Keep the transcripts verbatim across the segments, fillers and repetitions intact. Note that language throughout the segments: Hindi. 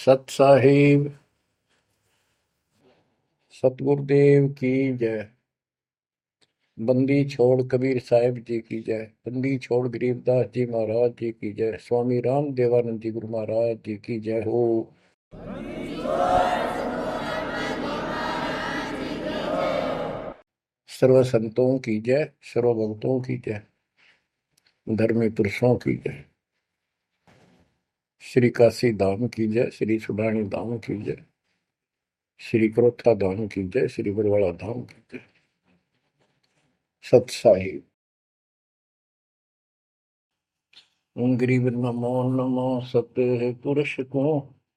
सत साहिब सतगुरुदेव की जय। बंदी छोड़ कबीर साहिब जी की जय। बंदी छोड़ गरीबदास जी महाराज जी की जय। स्वामी राम देवानंद जी गुरु महाराज जी की जय हो। सर्व संतों की जय, सर्व भक्तों की जय, धर्मी पुरुषों की जय। श्री काशी धाम की जय, श्री सुडानी धाम की जय, श्री क्रोथा धाम की जय, श्री बरवाड़ा धाम की जय। सत साहिब गरीब नमो नमो सत्य पुरुष को,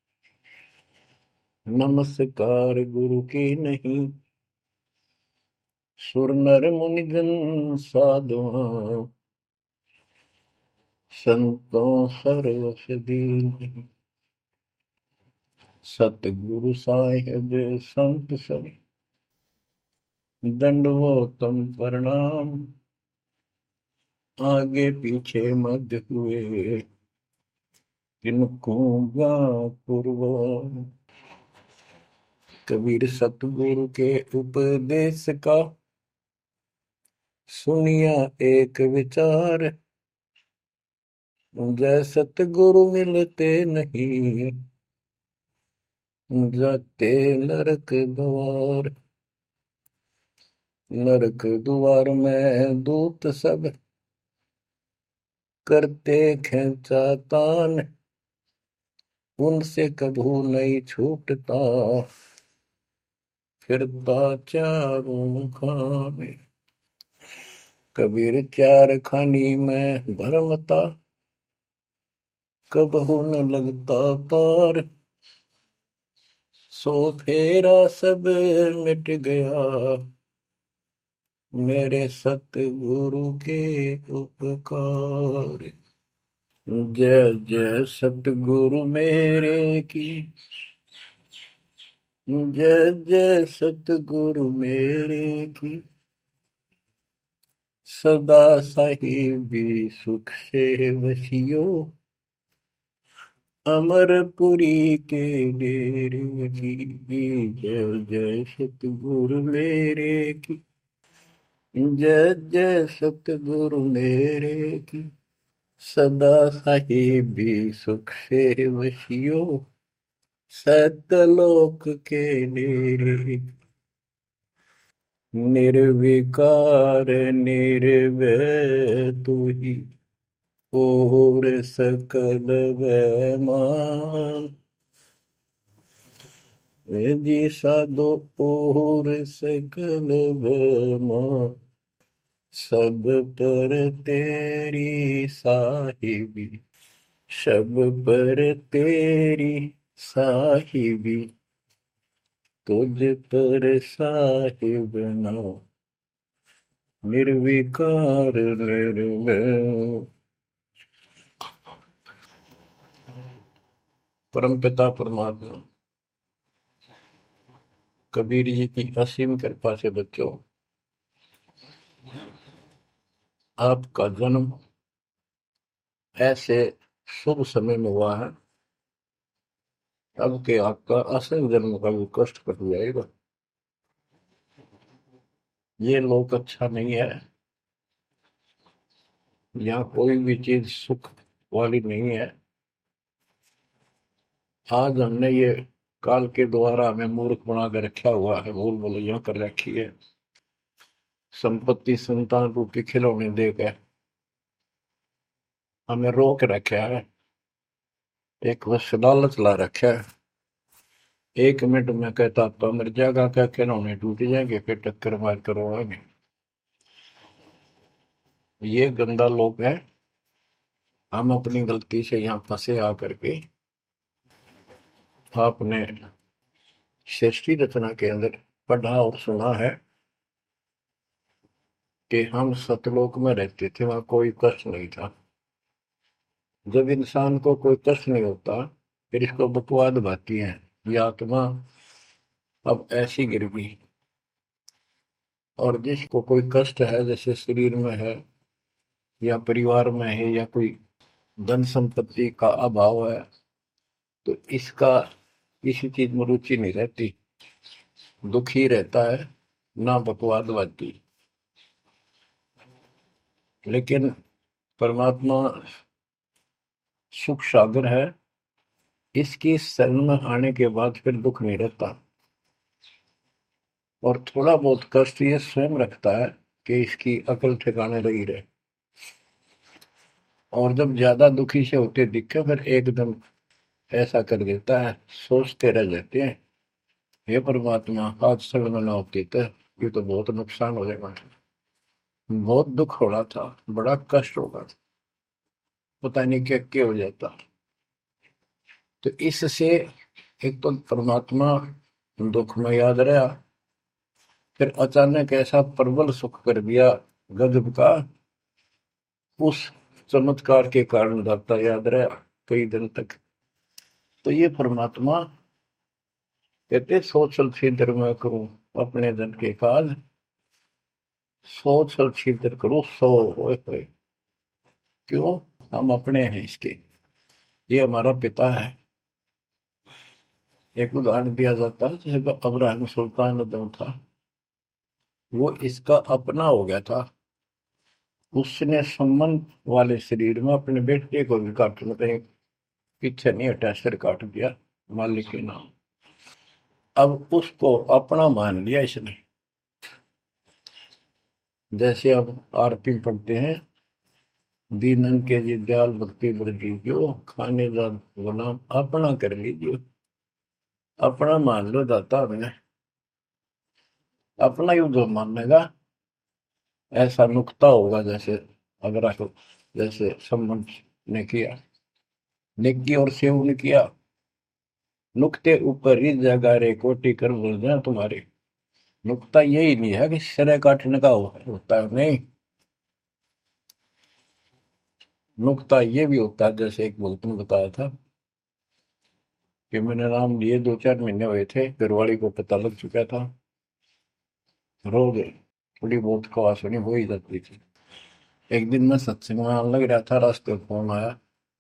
नमस्कार गुरु की नहीं। सुर नर मुनिजन साधुआ, संतों सर्वसदीन। सतगुरु साहिब संत सब, दंडवतम प्रणाम। आगे पीछे मध्य हुए, किनको पूर्व। कबीर सतगुरु के उपदेश का, सुनिया एक विचार। जय सतगुरु मिलते नहीं, जाते नरक द्वार। नरक द्वार में दूत सब, करते खेचा तान। उनसे कभू नहीं छूटता, फिरता चारों खाने। कबीर चार खानी में भरमता, कबहू न लगता पार। सो फेरा सब मिट गया, मेरे सतगुरु के उपकार। जय जय सतगुरु मेरे की, जय जय सतगुरु मेरे की। सदा साहिबी सुख से वसियो, अमरपुरी के डेरे की। जय जय सतगुरु मेरे की, जय जय सतगुरु मेरे की। सदा साहिबी सुख से वसियो, सतलोक के डेरे। निर्विकार निर्भय तू ही, और सकल वैमान। जी साधो और सकल वैमान। सब पर तेरी साहिबी, सब पर तेरी साहिबी। तुझ पर साहिब नाम, निर्विकार निर्भय। परम पिता परमात्मा कबीर जी की असीम कृपा से बच्चों, आपका जन्म ऐसे शुभ समय में हुआ है, अब के आपका असल जन्म का भी कष्ट कट जाएगा। ये लोक अच्छा नहीं है, यहाँ कोई भी चीज सुख वाली नहीं है। आज हमने ये काल के द्वारा हमें मूर्ख बना कर रखा हुआ है, भूल भुलैया कर रखी है। संपत्ति संतान रूपी खिलौने देकर हमें रोक रखा है, एक बस लालच ला रखा है। एक मिनट में कहता तो मर जाएगा, क्या खिलौने टूट जाएंगे, फिर टक्कर मार करो आगे। ये गंदा लोग है। हम अपनी गलती से यहाँ फंसे आकर के। आपने सृष्टि रचना के अंदर पढ़ा और सुना है कि हम सतलोक में रहते थे, वहां कोई कष्ट नहीं था। जब इंसान को कोई कष्ट नहीं होता, फिर इसको बकवाद भाती है, ये आत्मा अब ऐसी गिर गई। और जिसको कोई कष्ट है, जैसे शरीर में है या परिवार में है या कोई धन संपत्ति का अभाव है, तो इसका किसी चीज में रुचि नहीं रहती, दुखी रहता है, ना बकवादवादी। लेकिन परमात्मा सुख सागर है, इसकी शरण में आने के बाद फिर दुख नहीं रहता। और थोड़ा बहुत कष्ट ये स्वयं रखता है कि इसकी अकल ठिकाने लगी रहे। और जब ज्यादा दुखी से होते दिखे फिर एकदम ऐसा कर देता है, सोचते रह जाते हैं, हे परमात्मा आज शरण ना होती तो ये तो बहुत नुकसान हो जाएगा, बहुत दुख हो रहा था, बड़ा कष्ट होगा, पता नहीं क्या क्या हो जाता। तो इससे एक तो परमात्मा दुख में याद रहा, फिर अचानक ऐसा प्रबल सुख कर दिया गजब का, उस चमत्कार के कारण दाता याद रहा कई दिन तक। तो ये परमात्मा कहते सोचल छिद्र में करूं अपने जन के काज, सोचल छिद्र करूं सो होए होए। क्यों? हम अपने हैं इसके, ये हमारा पिता है। एक उदाहरण दिया जाता है, जैसे अब्राहम सुल्तान उद्दम था, वो इसका अपना हो गया था। उसने संबंध वाले शरीर में अपने बेटे को भी काटने पे पीछे नहीं हटा, सिर काट दिया मालिक के नाम। अब उसको अपना मान लिया इसने। जैसे अब आरती पढ़ते हैं, दीनन के जी दयाल भक्ति वृद्धि जो खाने जा गुलाम अपना कर लीजिए, अपना मान लो दाता मैंने, अपना ही जो मानेगा ऐसा नुकता होगा। जैसे अगर आपको जैसे संबंध ने किया, नेकी और सेव ने किया, नुक्ते ऊपर ही जगह रे कोटि कर बोल जाए तुम्हारे। नुकता यही नहीं है कि सिर काटने का होता है, नहीं, नुकता ये भी होता है। जैसे एक बोलते ने बताया था कि मैंने नाम लिए, दो चार महीने हुए थे, घरवाली को पता लग चुका था, रो गए, थोड़ी बहुत खवास होनी हो ही जाती थी। एक दिन मैं सत्संग में आने लग रहा था, रास्ते में फोन आया,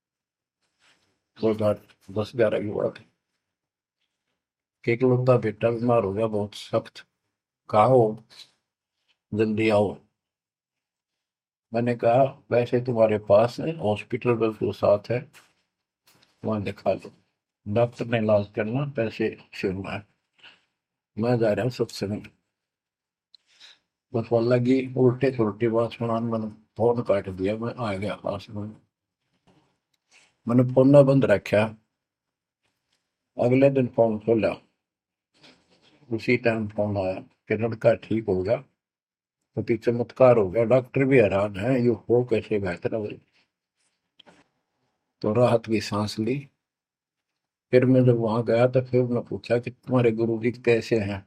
दो हजार दस ग्यारह की बात है, कि इकलौता बेटा बीमार हो गया बहुत सख्त, कहा हो जल्दी आओ। मैंने कहा वैसे तुम्हारे पास है हॉस्पिटल बिल्कुल साथ है, वहां दिखा लो, डॉक्टर ने इलाज करना, पैसे शुरू है, मैं जा रहा हूँ सत्संग। बस वो लगी उल्टे सुलटी बात सुनाने, मैंने फोन काट दिया, मैं आ गया पास में, मैंने फोन ना बंद रखा। अगले दिन फोन खोला, उसी टाइम फोन आया कि लड़का ठीक हो गया, तो चमत्कार हो गया, डॉक्टर भी हैरान है ये हो कैसे बेहतर हो। तो राहत की सांस ली। फिर मैं जब वहां गया तो फिर मैं पूछा कि तुम्हारे गुरु जी कैसे हैं,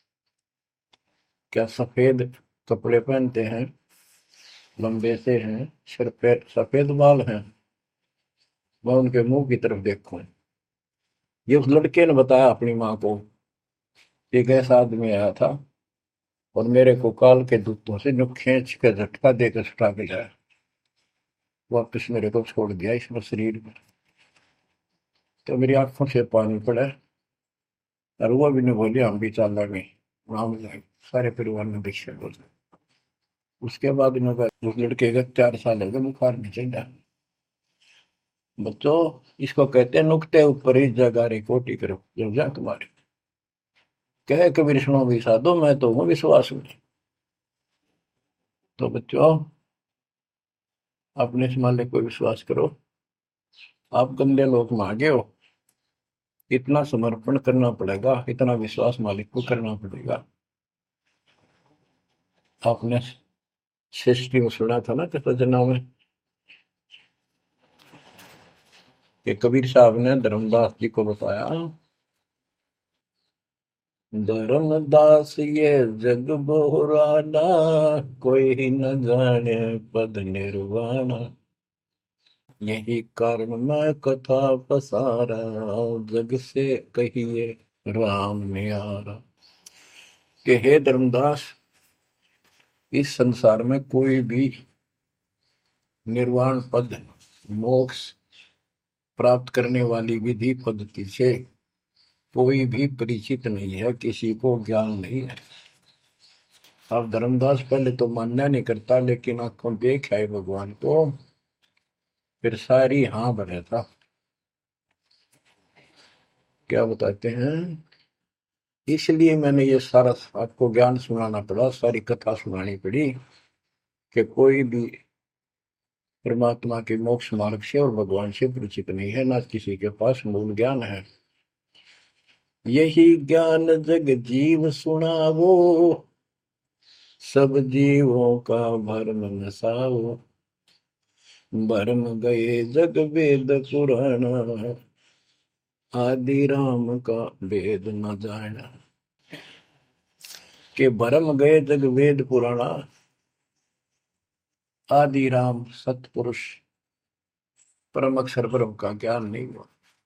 क्या सफेद कपड़े पहनते हैं, लंबे से हैं, सिर पे सफेद बाल हैं। मैं उनके मुंह की तरफ देखूं, ये उस लड़के ने बताया अपनी माँ को, एक ऐसा आदमी आया था और मेरे को काल के दूतों से जो खींच के झटका देकर छुटा के लाया, वापिस मेरे को छोड़ दिया इसमें शरीर में। तो मेरी आंखों से पानी पड़ा, और वो भी नहीं बोली हम भी चल रहे, हम सारे परिवार ने दीक्षा बोल। उसके बाद इन्होंने उस लड़के का चार साल हो गए बुखार नहीं चढ़ा। बच्चों, इसको कहते हैं नुक्ते ऊपर ही जगह रे कोटि करो जो जा तुम्हारे, कहे कबीर सुनो भी साधो मैं तो हूँ विश्वास में। तो बच्चों, अपने इस मालिक को विश्वास करो। आप गंदे लोग में आगे हो, इतना समर्पण करना पड़ेगा, इतना विश्वास मालिक को करना पड़ेगा। आपने सृष्टि में सुना था ना कृष्ण में कि कबीर साहब ने धर्मदास जी को बताया, धर्मदास ये जग बोराना, कोई न जाने पद निर्वाणा, यही कारण मैं कथा पसारा, जग से कहिए राम नियारा। कि हे धर्मदास, इस संसार में कोई भी निर्वाण पद, मोक्ष प्राप्त करने वाली विधि पद्धति से कोई भी परिचित नहीं है, किसी को ज्ञान नहीं है। अब धर्मदास पहले तो मानना नहीं करता, लेकिन आंखों देख है भगवान को, फिर सारी हाँ भरे था। क्या बताते हैं, इसलिए मैंने ये सारा आपको ज्ञान सुनाना पड़ा, सारी कथा सुनानी पड़ी, कि कोई भी परमात्मा के मोक्ष मार्ग से और भगवान से परिचित नहीं है, ना किसी के पास मूल ज्ञान है। यही ज्ञान जग जीव सुनावो, सब जीवों का भरम नसाओ। भरम गए जग वेद पुराण, आदि राम का वेद न जाना। के भरम गए जग वेद पुराणा, आदि राम सतपुरुष परम अक्षर ब्रह्म का ज्ञान नहीं हुआ।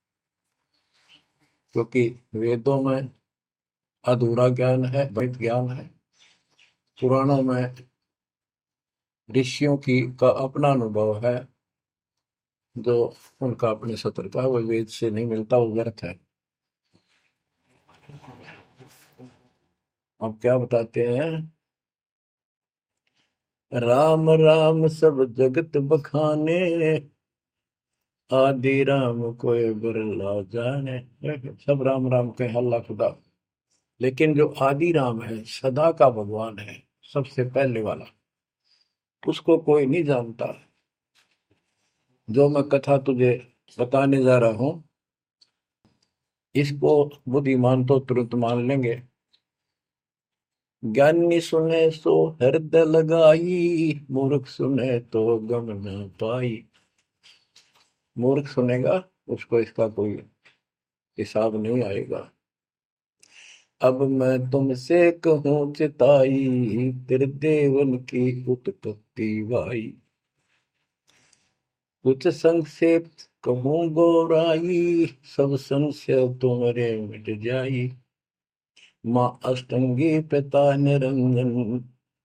क्योंकि वेदों में अधूरा ज्ञान है, वैध ज्ञान है। पुराणों में ऋषियों की का अपना अनुभव है, जो उनका अपने सत्र का, वो वेद से नहीं मिलता, वो व्यर्थ है। अब क्या बताते हैं, राम राम सब जगत बखाने, आदि राम कोई बिरला जाने। सब राम राम के हल्ला खुदा, लेकिन जो आदि राम है, सदा का भगवान है, सबसे पहले वाला, उसको कोई नहीं जानता। जो मैं कथा तुझे बताने जा रहा हूं, इसको बुद्धिमान तो तुरंत मान लेंगे। ज्ञानी सुने सो हृदय लगाई, मूर्ख सुने तो गम न पाई। मूर्ख सुनेगा, उसको इसका कोई हिसाब नहीं आएगा। अब मैं तुमसे कहूँ चिताई, तेरे देवन की उत्पत्ति वाई। कुछ संक्षेप कहूँ गौराई, सब संशय तुम्हारे मिट जाई। माँ अष्टंगी पिता निरंजन,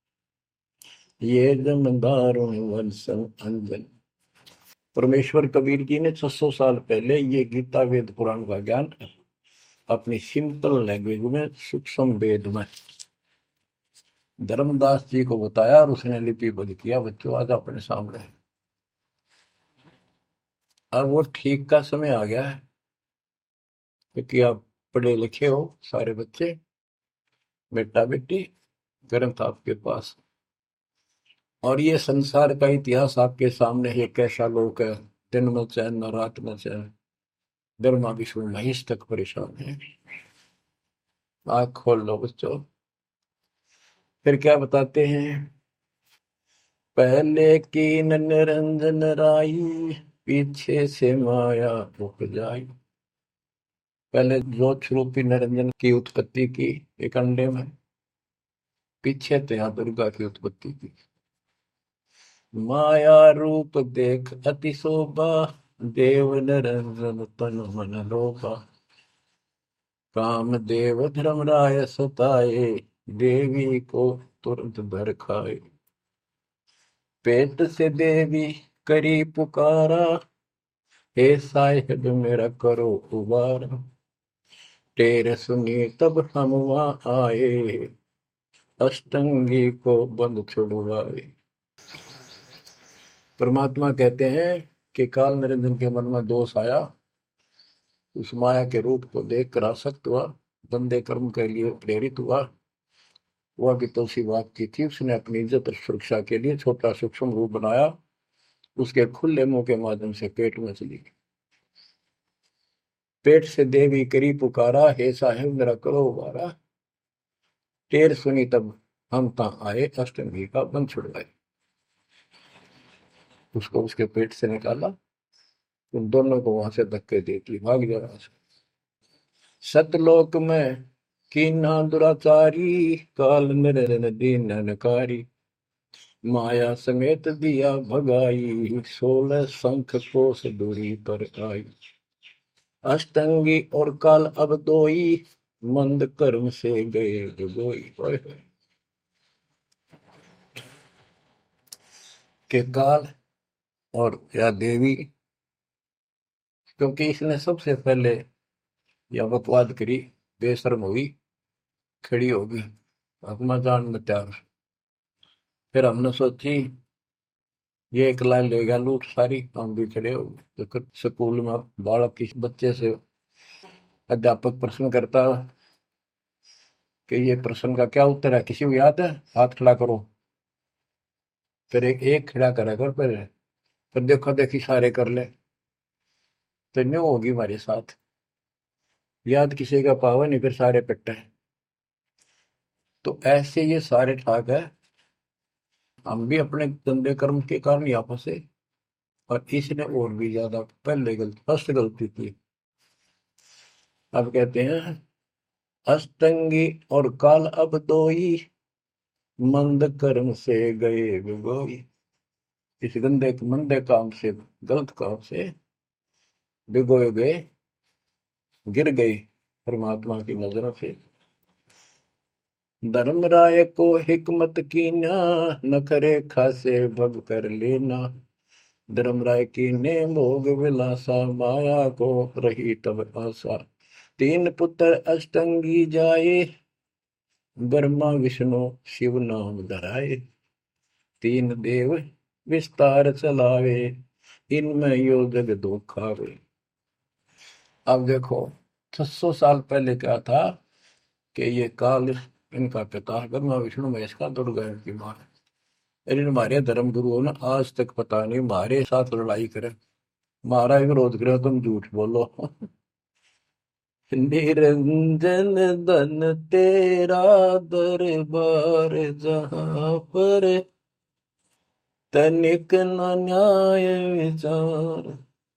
ये जन दारुण वंशन अंजन। परमेश्वर कबीर जी ने छह सौ साल पहले ये गीता वेद पुराण का ज्ञान अपनी सिंपल लैंग्वेज में, सूक्ष्म वेद में धर्मदास जी को बताया, और उसने लिपिबद्ध किया। बच्चों आज अपने सामने है। अब वो ठीक का समय आ गया है, क्योंकि आप पढ़े लिखे हो सारे बच्चे, बेटा बेटी, ग्रंथ आपके पास, और ये संसार का इतिहास आपके सामने है। कैसा लोक है, दिन में चैन न रात में चैन, ब्रह्मा विष्णु महेश तक परेशान है। आँख खोल लो बच्चों। फिर क्या बताते हैं, पहले कीन निरंजन राई, पीछे से माया उपजाई। पहले ज्योत रूपी निरंजन की उत्पत्ति की एक अंडे में, पीछे तो यहाँ दुर्गा की उत्पत्ति की। माया रूप देख अति शोभा, देव निरंजन तन मन लोभा। काम देव धर्मराय सताए, देवी को तुरंत भर खाए। पेट से देवी करी पुकारा, हे साहिब मेरा करो उबारा। तेरे सुनी तब हम वहां आए, अष्टंगी को बंद छुड़वाए। परमात्मा कहते हैं कि काल निरंजन के मन में दोष आया, उस माया के रूप को देखकर आसक्त हुआ, बंदे कर्म के लिए प्रेरित हुआ। वह भी तो उसी बात की थी, उसने अपनी इज्जत और सुरक्षा के लिए छोटा सूक्ष्म रूप बनाया, उसके खुले मुंह के माध्यम से पेट में चली गई। पेट से देवी करी पुकारा, हे साहेब मेरा करो उबारा। टेर सुनी तब हम ता आए, अष्टमी का बंध छुड़वाए। उसको उसके पेट से निकाला, उन दोनों को वहां से धक्के दे दी, भाग जा रहा। सतलोक में कीना दुराचारी, काल निरंजन दीन नकारी। माया समेत दिया भगाई, सोलह शंख कोस दूरी पर आई। अष्टंगी और काल अब दोई, मंद कर्म से गए डुबोई। के काल और या देवी, क्योंकि इसने सबसे पहले या बकवाद करी, बेशर्म हुई, खड़ी होगी, अपना जान में त्याग। फिर हमने सोची ये एक लाइन ले गया लूट सारी, हम भी खड़े हो गए। तो स्कूल में बालक किसी बच्चे से अध्यापक प्रश्न करता कि ये प्रश्न का क्या उत्तर है, किसी को याद है, हाथ खड़ा करो। फिर एक एक खड़ा करा कर, फिर फिर देखो देखी सारे कर ले, तो न्यू होगी हमारे साथ। याद किसी का पावा नहीं, फिर सारे पिट्टे। तो ऐसे ये सारे ठाक है, हम भी अपने गंदे कर्म के कारण यहाँ फंसे, और इसने और भी ज्यादा पहले गलती, फर्स्ट गलती की। अब कहते हैं अष्टंगी और काल अब दोई, मंद कर्म से गए विगोई। इस गंदे मंदे काम से, गलत काम से भिगोए गए, गिर गए परमात्मा की नजरों से। धर्मराय को हिकमत की ना, नखरे खासे भग कर लेना। धर्मराय की ने भोग विलासा, माया को रही तब आशा। तीन पुत्र अष्टंगी जाए, ब्रह्मा विष्णु शिव नाम धराए। तीन देव विस्तार चलावे, इनमें यो जग दो खावे। अब देखो छह सौ साल पहले क्या था कि ये काल इनका पिता ब्रह्मा विष्णु महेश का, दुर्गा इनकी मां है। लेकिन हमारे धर्म गुरुओं ने आज तक पता नहीं हमारे साथ लड़ाई करे, हमारा विरोध करे, तुम झूठ बोलो। निरंजन धन तेरा दरबार, जहां पर तनिक न न्याय विचार।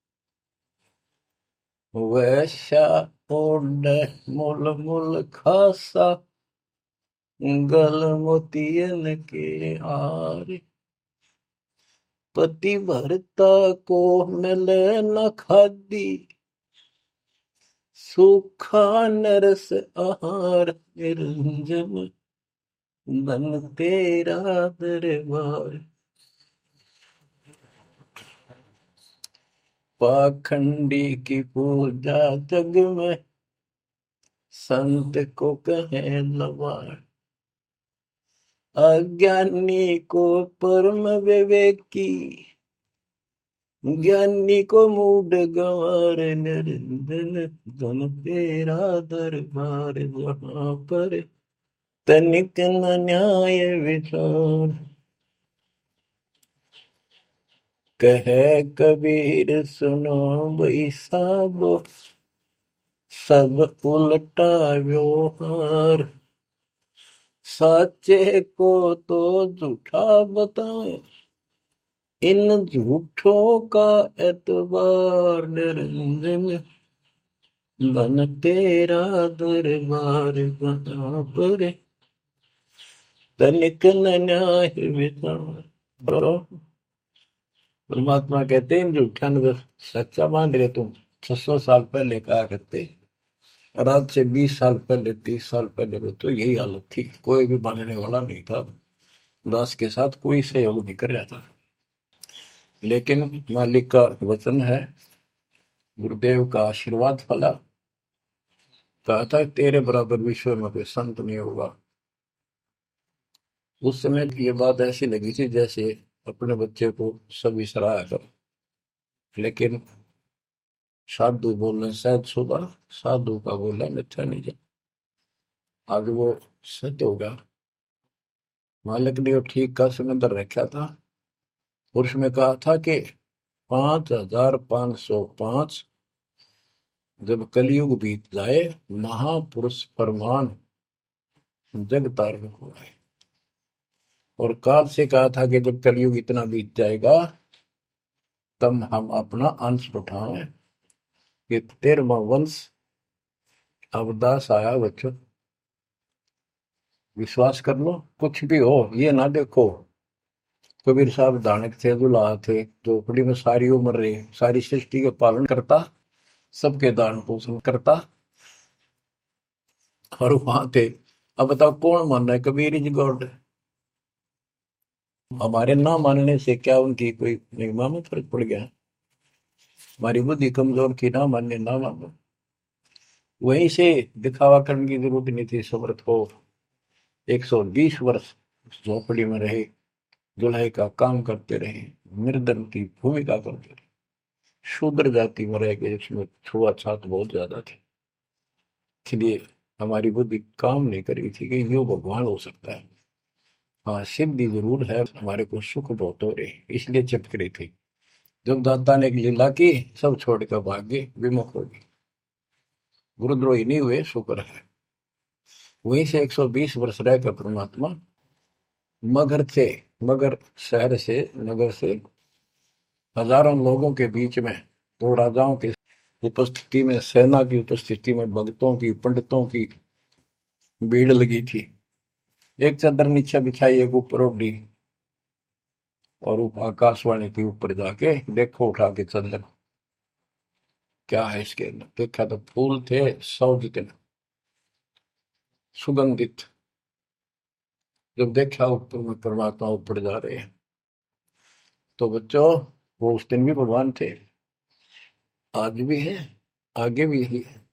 वैश्या ओढ़ मूल मूल खासा, गल मोतियन के हार। पति भरता को मिले न खादी, सूखा नरस आहार। निरंजन धन तेरा दरबार। पाखंडी की पूजा जग में, संत को कहे लवार। अज्ञानी को परम विवेकी, ज्ञानी को मूड गंवार। निरंजन धन तेरा दरबार, जहां पर तनिक न न्याय विचार। कहे कबीर सुनो भाई साबो, सब उल्टा व्यवहार। साचे को तो झूठा बताए, इन झूठों का एतबार। निरंजन धन तेरा दरबार, जहां पर तनिक न न्याय विचार। परमात्मा कहते हैं झूठा न सच्चा मान रहे तुम। छह सौ साल पहले कहा करते, और आज से बीस साल पहले, तीस साल पहले तो यही हालत थी, कोई भी मानने वाला नहीं था, दास के साथ कोई सहयोग नहीं कर रहा था। लेकिन मालिक का वचन है, गुरुदेव का आशीर्वाद फला, कहा था तेरे बराबर विश्व में कोई संत नहीं होगा। उस समय ये बात ऐसी लगी थी जैसे अपने बच्चे को सभी सराहा कर। लेकिन साधु बोलने शायद सुबह, साधु का बोला मिथ्या नहीं जा, आगे वो सत्य होगा। मालिक ने वो ठीक का समंदर रखा था, और उसमें कहा था कि पांच हजार पांच सौ पांच जब कलयुग बीत जाए, महापुरुष फरमान जग तारण हो गए। और काल से कहा था कि जब कलयुग इतना बीत जाएगा, तब हम अपना अंश उठाएं। कि तेरहवां वंश अवदास आया बच्चों, विश्वास कर लो, कुछ भी हो ये ना देखो। कबीर साहब दानक थे, दुल्हा थे, झोपड़ी में सारी उम्र रहे, सारी सृष्टि का पालन करता, सबके दान पोषण करता, और वहां थे। अब बताओ कौन मान रहा है? Kabir is God. हमारे ना मानने से क्या उनकी कोई निगमा में फर्क पड़ गया? हमारी बुद्धि कमजोर की, ना मानने ना मानो। वहीं से दिखावा करने की जरूरत नहीं थी। समर्थ को एक सौ बीस वर्ष उस झोपड़ी में रहे, दुल्हे का काम करते रहे, निर्धन की भूमिका करते रहे, शूद्र जाति में रह गए, इसमें छुआछात बहुत ज्यादा थी। इसलिए हमारी बुद्धि काम नहीं कर रही थी कि यो भगवान हो सकता है। हाँ, सिद्धि जरूर है, हमारे को सुख बहुत हो रहे, इसलिए चिपक रही थी। जब दाता ने एक लीला की, सब छोड़कर भाग गए, विमुख हो गए, गुरुद्रोही नहीं हुए, शुक्र है। वहीं से एक सौ बीस वर्ष रहकर परमात्मा मगध से, मगर शहर से, नगर से हजारों लोगों के बीच में, दो राजाओं की उपस्थिति में, सेना की उपस्थिति में, भक्तों की, पंडितों की भीड़ लगी थी। एक चादर नीचे बिछाई, एक ऊपर ओढ़ी, और आकाशवाणी के ऊपर जाके देखो उठा के चादर, क्या है इसके अंदर। देखा तो फूल थे सौ जितने, सुगंधित। जब देखा ऊपर में परमात्मा ऊपर जा रहे हैं, तो बच्चों वो उस दिन भी भगवान थे, आज भी है, आगे भी ही है।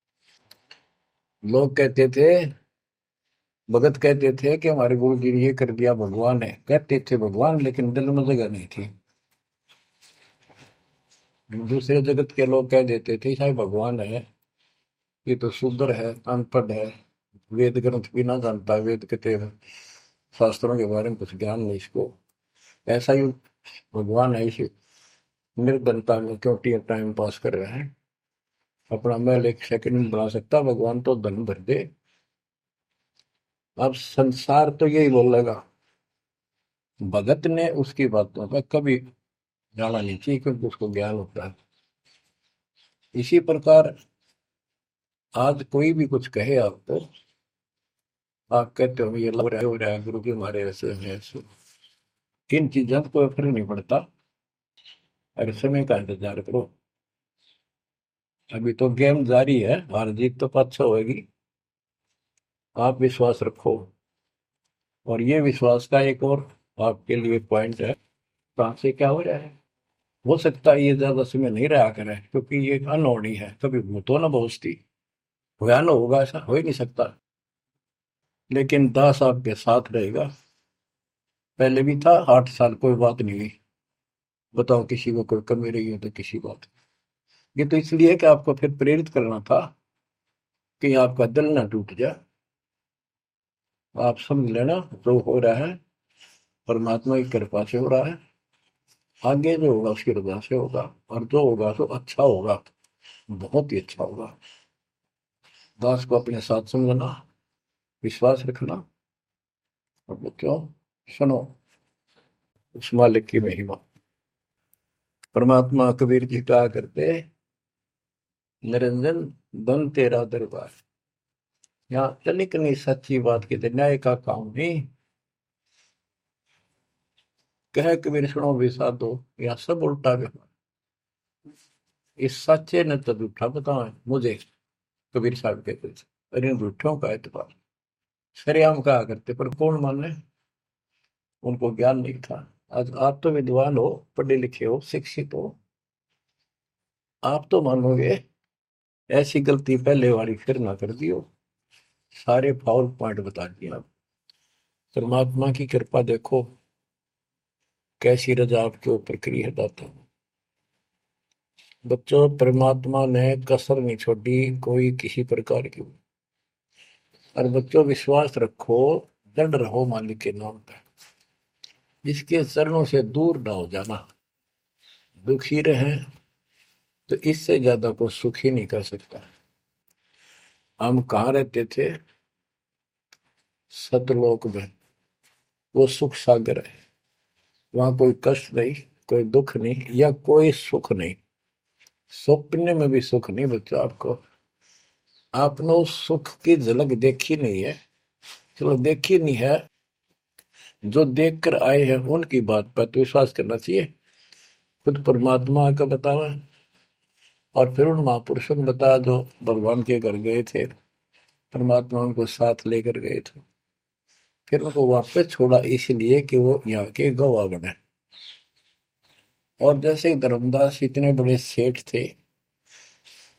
लोग कहते थे, भगत कहते थे कि हमारे गुरु जी ने ये कर दिया, भगवान है। कहते थे भगवान, लेकिन दिल में जगह नहीं थी। दूसरे जगत के लोग कह देते थे शायद भगवान है, ये तो शूद्र है, अनपढ़ है, वेद ग्रंथ भी ना जानता, वेद के शास्त्रों के बारे में कुछ ज्ञान नहीं इसको, ऐसा ही भगवान है, इसे निर्धनता में क्यों टाइम पास कर रहे हैं, अपना महल एक सेकंड में बना सकता, भगवान तो धन भर दे। अब संसार तो यही बोलेगा। भगत ने उसकी बातों का कभी जाना नहीं चाहिए, क्योंकि उसको ज्ञान होता है। इसी प्रकार आज कोई भी कुछ कहे आपको, आप कहते हो ये लग रहा है, हो रहा है, गुरु जी हमारे ऐसे हैं ऐसे, इन चीजों को फर्क नहीं पड़ता। अरे समय का इंतजार करो, अभी तो गेम जारी है, हार जीत तो पाछो होगी। आप विश्वास रखो। और ये विश्वास का एक और आपके लिए पॉइंट है, कहाँ से क्या हो रहा है। हो सकता है ये ज्यादा समय नहीं रहा करे, क्योंकि ये अनहोनी है, कभी भूतो ना पहुंचती, भयान होगा ऐसा हो ही नहीं सकता। लेकिन दास आपके साथ रहेगा, पहले भी था, आठ साल कोई बात नहीं हुई। बताओ किसी को कोई कमी रही है तो किसी बात। ये तो इसलिए कि आपको फिर प्रेरित करना था कि आपका दिल ना टूट जाए। आप समझ लेना, जो हो रहा है परमात्मा की कृपा से हो रहा है, आगे जो होगा उसकी रजा से होगा, और जो होगा तो अच्छा होगा, बहुत ही अच्छा होगा। दास को अपने साथ समझना, विश्वास रखना, और बच्चों सुनो उस मालिक की महिमा। परमात्मा कबीर जी कहा करते, निरंजन धन तेरा दरबार। यहाँ तनिक नहीं सच्ची बात की न्याय का काम नहीं। कह कबीर सुनो भी साधो, यहाँ सब उल्टा व्यवहार। इस सच्चे ने तो झूठा बताओ मुझे, कबीर साहब कहते थे, अरे इन झूठों का एतबार। सरेआम कहा करते, पर कौन माने, उनको ज्ञान नहीं था। आज आप तो विद्वान हो, पढ़े लिखे हो, शिक्षित हो, आप तो मानोगे ऐसी गलती पहले वाली फिर ना कर दियो। सारे फाउल पॉइंट बता दिए आप। परमात्मा की कृपा देखो कैसी रजा आपके ऊपर करी है दाता। बच्चों परमात्मा ने कसर नहीं छोड़ी कोई किसी प्रकार की। और बच्चों विश्वास रखो, दृढ़ रहो मालिक के नाम पे, इसके चरणों से दूर ना हो जाना। दुखी रहे तो इससे ज्यादा को सुखी नहीं कर सकता। हम कहाँ रहते थे, सतलोक में, वो सुख सागर है, वहां कोई कष्ट नहीं, कोई दुख नहीं, या कोई सुख नहीं। सपने में भी सुख नहीं बच्चों आपको। आपने उस सुख की झलक देखी नहीं है, चलो देखी नहीं है, जो देख कर आए हैं उनकी बात पर तो विश्वास करना चाहिए। खुद परमात्मा का बतावा, और फिर उन महापुरुषों ने बताया जो भगवान के घर गए थे, परमात्मा उनको साथ लेकर गए थे, फिर उनको वापस छोड़ा इसलिए कि वो यहाँ के गवाह बने। और जैसे धर्मदास इतने बड़े सेठ थे,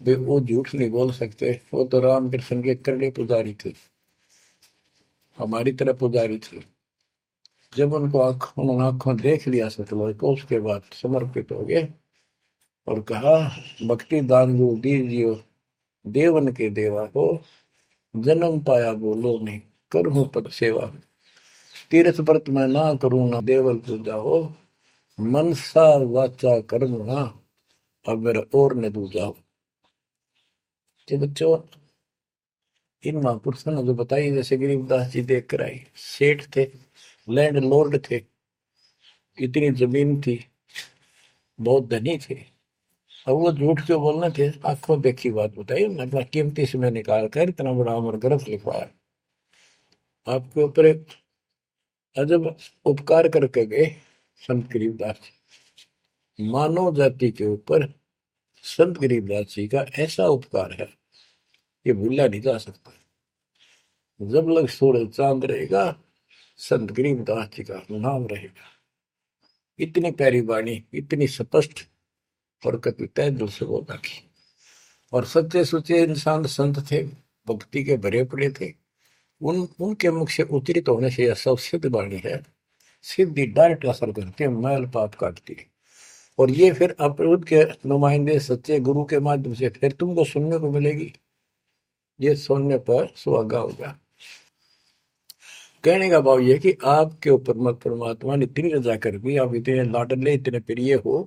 वे वो झूठ नहीं बोल सकते। वो तो रामकृष्ण के करड़े पुजारी थे, हमारी तरह पुजारी थे। जब उनको आंख उन्होंने आंखों देख लिया सतलोक को, उसके बाद समर्पित हो गए और कहा, भक्ति दान जो दीजियो देवन के देवा हो, जन्म पाया बोलो नहीं करूं पद सेवा। तीर्थ व्रत मैं ना करूं ना देवल पूजा हो, मनसा वाचा कर्म ना अब मेरा और ने दूजा हो। ये बच्चों इन महापुरुषों ने जो बताई, जैसे गरीबदास जी देख कर आई, सेठ थे, लैंड लॉर्ड थे, इतनी जमीन थी, बहुत धनी थे। अब वो झूठ क्यों बोलने थे? आंखों देखी बात बताई, उन्होंने अपना कीमती समय निकाल कर इतना बड़ा अमर ग्रंथ लिखवाया। आपके ऊपर एक अजब उपकार करके गए संत गरीबदास जी। मानव जाति के ऊपर संत गरीबदास जी का ऐसा उपकार है, ये भूला नहीं जा सकता। जब लग सूरज चांद रहेगा, संत गरीबदास जी का नाम रहेगा। इतनी प्यारी वाणी, इतनी स्पष्ट और कविताएं दिल से बोला की। और सच्चे सुचे इंसान संत थे, भक्ति के भरे पड़े थे। उन उनके मुख से उच्चरित होने से यह सब सिद्ध वाणी है, सिद्धि डायरेक्ट असर करती है, मैल पाप काटती है। और ये फिर अप्रभुत के नुमाइंदे सच्चे गुरु के माध्यम से फिर तुमको सुनने को मिलेगी। ये सुनने पर सुहागा होगा। कहने का भाव ये कि आपके ऊपर मत परमात्मा ने इतनी रजा कर दी, आप इतने लाडले इतने प्रिय हो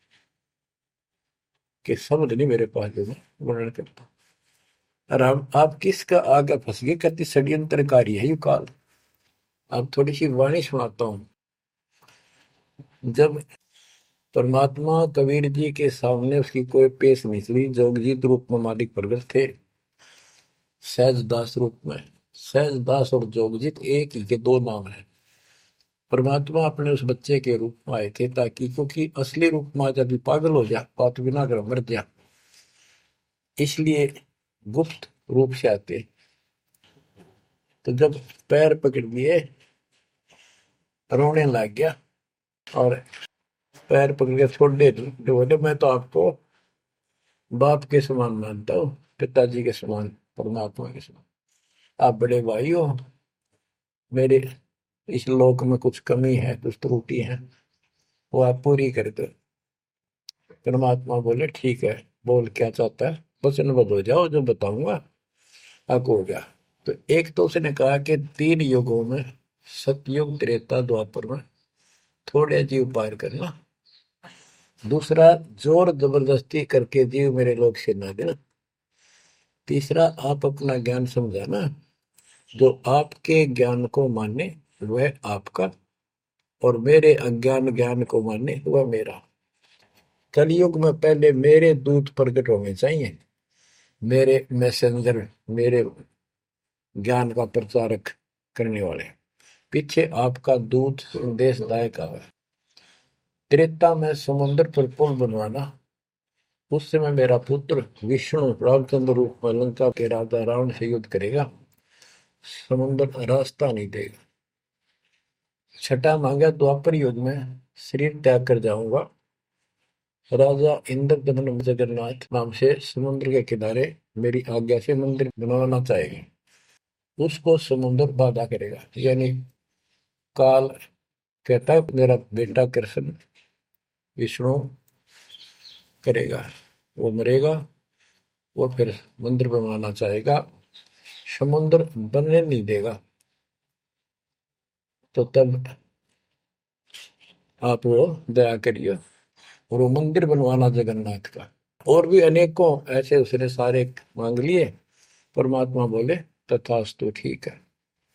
कि समझ नहीं मेरे पास जो मैं वर्णन करता। और हम आप किसका आगे फंस गए, कहती षड्यंत्रकारी है यू काल। अब थोड़ी सी वाणी सुनाता हूं। जब परमात्मा कबीर जी के सामने उसकी कोई पेश नहीं चली, जोगजीत रूप में मालिक प्रगट थे, सहज दास रूप में। सहज दास और जोगजीत एक ही के दो नाम है। परमात्मा अपने उस बच्चे के रूप में आए थे, ताकि क्योंकि असली रूप में जब पागल हो जा, बात बिना कर मर जा, इसलिए गुप्त रूप से आते। तो जब पैर पकड़ लिए, रोने लग गया और पैर पकड़ के छोड़ दे, बोले मैं तो आपको बाप के समान मानता हूँ, पिताजी के समान, परमात्मा के समान। आप बड़े भाई हो, मेरे इस लोक में कुछ कमी है, कुछ त्रुटि है, वो आप पूरी कर दो। परमात्मा बोले ठीक है, बोल क्या चाहता है, वचनबद्ध हो जाओ, जो बताऊंगा हक हो गया। तो एक तो उसने कहा कि तीन युगों में, सतयुग त्रेता द्वापर में थोड़े जीव पार करना। दूसरा, जोर जबरदस्ती करके जीव मेरे लोग से ना देना। तीसरा, आप अपना ज्ञान समझाना, जो आपके ज्ञान को माने वह आपका, और मेरे अज्ञान ज्ञान को माने वह मेरा। कलयुग में पहले मेरे दूत प्रकट होने चाहिए, मेरे मैसेंजर, मेरे ज्ञान का प्रचारक करने वाले। पीछे आपका दूत संदेशदायक आवे। त्रेता में समुद्र पर पुल बनवाना, उस समय मेरा पुत्र विष्णु रामचंद्र रूप में लंका के राजा रावण से युद्ध करेगा, समुद्र रास्ता नहीं देगा। छठा मांगा, द्वापर युग में शरीर त्याग कर जाऊंगा, राजा इंद्रदमन जगन्नाथ नाम से समुद्र के किनारे मेरी आज्ञा से मंदिर बनवाना चाहेगा, उसको समुद्र बाधा करेगा। यानी काल कहता है मेरा बेटा कृष्ण विष्णु करेगा, वो मरेगा, वो फिर मंदिर बनवाना चाहेगा, समुद्र बनने नहीं देगा। तो तब आप वो दया करिए और वो मंदिर बनवाना जगन्नाथ का। और भी अनेकों ऐसे उसने सारे मांग लिए। परमात्मा बोले तथास्तु, ठीक है।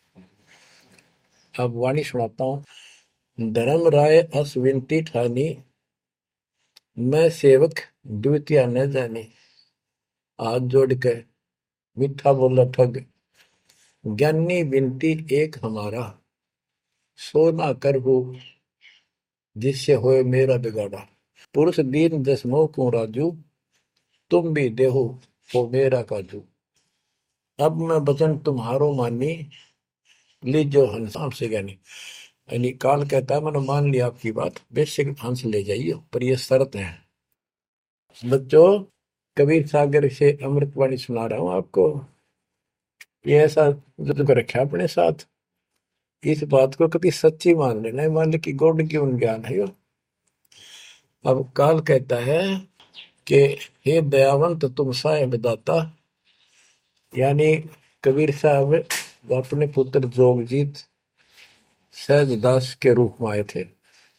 अब वाणी सुनाता हूं। धर्म राय अस विनती ठानी, मैं सेवक द्वितीय न जानी। हाथ जोड़ के मीठा बोला ठग, ज्ञानी विनती एक हमारा, सो ना कर हो जिससे होए मेरा बिगाड़ा। पुरुष दीन दसमो को राजू, तुम भी देहो हो मेरा काजू। अब मैं वचन तुम्हारो मानी, लीजो हंस से ज्ञानी। यानी काल कहता है मैंने मान लिया आपकी बात, बेशक हंस ले जाइए, पर ये शर्त है। बच्चों कबीर सागर से अमृतवाणी सुना रहा हूं आपको। ये ऐसा जुग रखा अपने साथ, इस बात को कभी सच्ची मान लेना, मान ले कि गॉड की उन ज्ञान है यो। अब काल कहता है कि हे दयावंत तुम साहेब दाता, यानी कबीर साहब अपने पुत्र जोगजीत सहजदास के रूप में आए थे,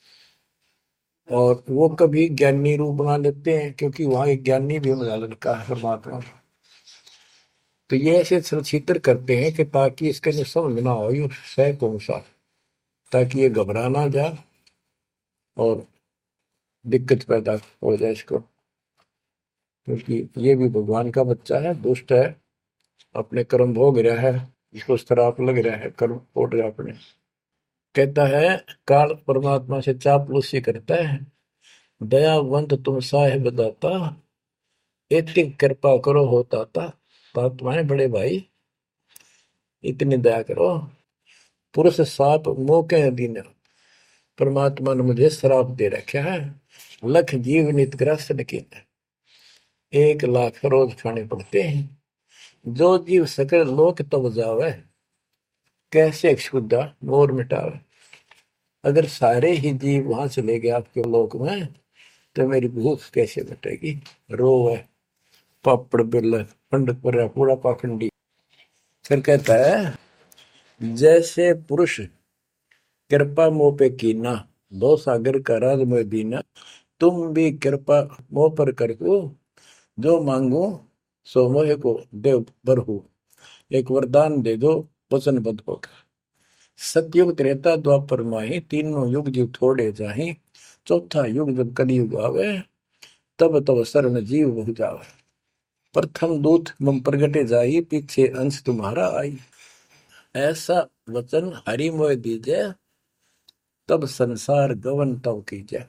और वो कभी ज्ञानी रूप बना लेते हैं क्योंकि वहां एक ज्ञानी भी बना लड़का है परमात्मा। तो ये ऐसे चित्र करते हैं कि ताकि इसके जो समझ ना हो, ये सह कौन सा, ताकि ये घबरा ना जाए और दिक्कत पैदा हो जाए इसको, क्योंकि ये भी भगवान का बच्चा है, दुष्ट है, अपने कर्म भोग रहा है, इसको श्राप लग रहा है, कर्म फोड़ रहा है अपने। कहता है काल परमात्मा से चापलूसी करता है, दयावंत तुम साहेब दाता, इतनी कृपा करो हो ताता। तात्माएं बड़े भाई, इतनी दया करो। पुरुष साप मोके दिन, परमात्मा ने मुझे श्राप दे रखा है। लख जीव नित ग्रस्त लेकिन एक लाख रोज खाने पड़ते हैं। जो जीव सकल लोक तब जावे, कैसे क्षुदा मोर मिटावे। अगर सारे ही जीव वहां चले गए आपके लोक में, तो मेरी भूख कैसे मिटेगी। रो है पापड़ बिल पंडित पर पूरा पाखंडी। फिर कहता है जैसे पुरुष कृपा मोह पे कीना, दो सागर का राज में दीना। तुम भी कृपा मोह पर कर दो, जो मांगो सो मोह को देव बरहु। एक वरदान दे दो वचनबद्ध होकर। सतयुग त्रेता द्वापर माही, तीनों युग जीव थोड़े जाही। चौथा युग जब कलयुग आवे, तब तब शरण जीव बहु जावे। प्रथम दूत मम प्रगटे जाई, पीछे अंश तुम्हारा आई। ऐसा वचन हरि मोह दीजे, तब संसार गवन तव कीजे।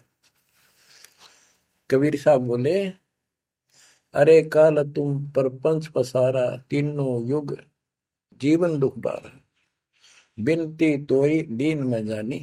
कबीर साहब बोले अरे काल तुम परपंच पसारा, तीनों युग जीवन दुख बारा। बिनती तोरी दीन में जानी,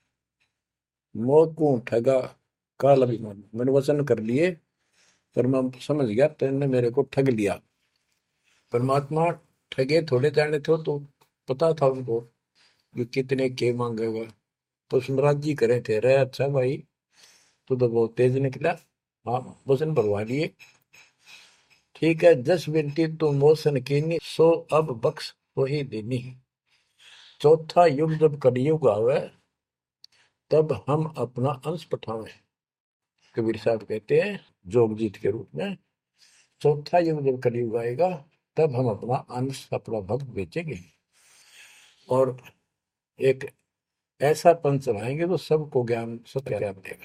मोह ठगा काल अभिमानी। मैंने वचन कर लिए पर मैं समझ गया तेने मेरे को ठग लिया। परमात्मा ठगे थोड़े जाने थे, तो पता था उनको कि कितने के मांगेगा, तो सुनराज जी करे थे। रे अच्छा भाई, तू तो बहुत तेज निकला, हाँ वचन भरवा लिए। ठीक है, जस बिनती तू मोसन कीनी, सो अब बख्श वही देनी। चौथा युग जब कलयुग आवे, तब हम अपना अंश पठावे। कबीर साहब कहते हैं जोगजीत के रूप में, चौथा युग जब कलयुग आएगा, तब हम अपना अंश अपना भक्त बेचेंगे और एक ऐसा पंच चलाएंगे तो सबको ज्ञान सत्य ज्ञान देगा।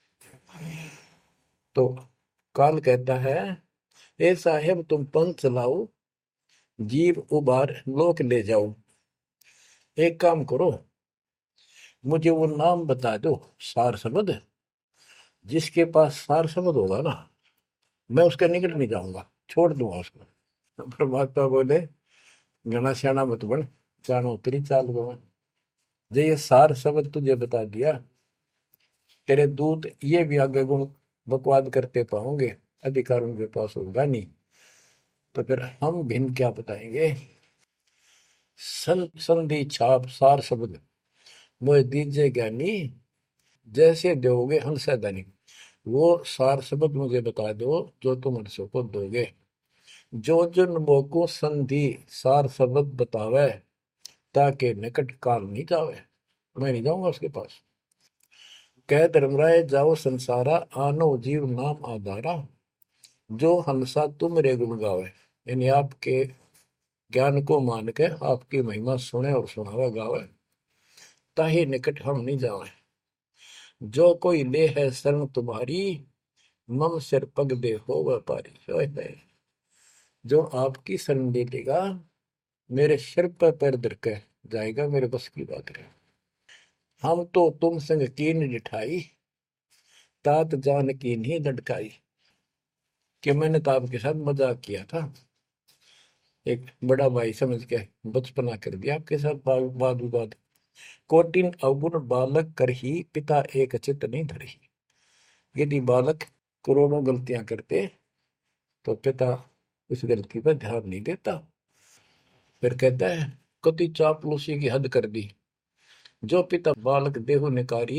तो काल कहता है ए साहेब तुम पंथ चलाओ, जीव उबार लोक ले जाओ। एक काम करो, मुझे वो नाम बता दो सार शब्द, जिसके पास सार शब्द होगा ना, मैं उसके निकट नहीं जाऊंगा, छोड़ दूंगा उसको। परमात्मा बोले घना श्याणा मत बन, जानो उतरी चाल गो। जो ये सार शब्द तुझे बता दिया, तेरे दूत ये भी आगे गुण बकवाद करते पाओगे, अधिकार उनके पास होगा नहीं, तो फिर हम भिन्न क्या बताएंगे। सन संधि छाप सार शब्द मोह दीजिए ज्ञानी, जैसे दोगे हंसा धनी। वो सार शब्द मुझे बता दो जो तुम हंसों को दोगे। जो जन मोको संधि सार शब्द बतावे, ताके निकट काल नहीं जावे। मैं नहीं जाऊंगा उसके पास। कह धर्मराय जाओ संसारा, आनो जीव नाम आधारा। जो हंसा तुम रे गुण गावे, यानी आपके ज्ञान को मान के आपकी महिमा सुने और सुनावे गावे, ताही निकट हम नहीं जावे। जो कोई ले है शरण तुम्हारी, मम सिर पग दे हो व्यापारी। जो आपकी शरण ले लेगा, मेरे सिर पर पैर धर के जाएगा, मेरे बस की बात है। हम तो तुम संग कीन डिठाई, तात जान की नहीं लटकाई। कि मैंने तो आपके साथ मजाक किया था, एक बड़ा भाई समझ के बचपना कर दिया आपके साथ, वाद विवाद। कोटिन अवगुण बालक कर ही, पिता एक चित नहीं धरही। यदि बालक करोड़ों गलतियां करते तो पिता उस गलती पर ध्यान नहीं देता। फिर कहता है कति चापलूसी की हद कर दी, जो पिता बालक देहु निकारी,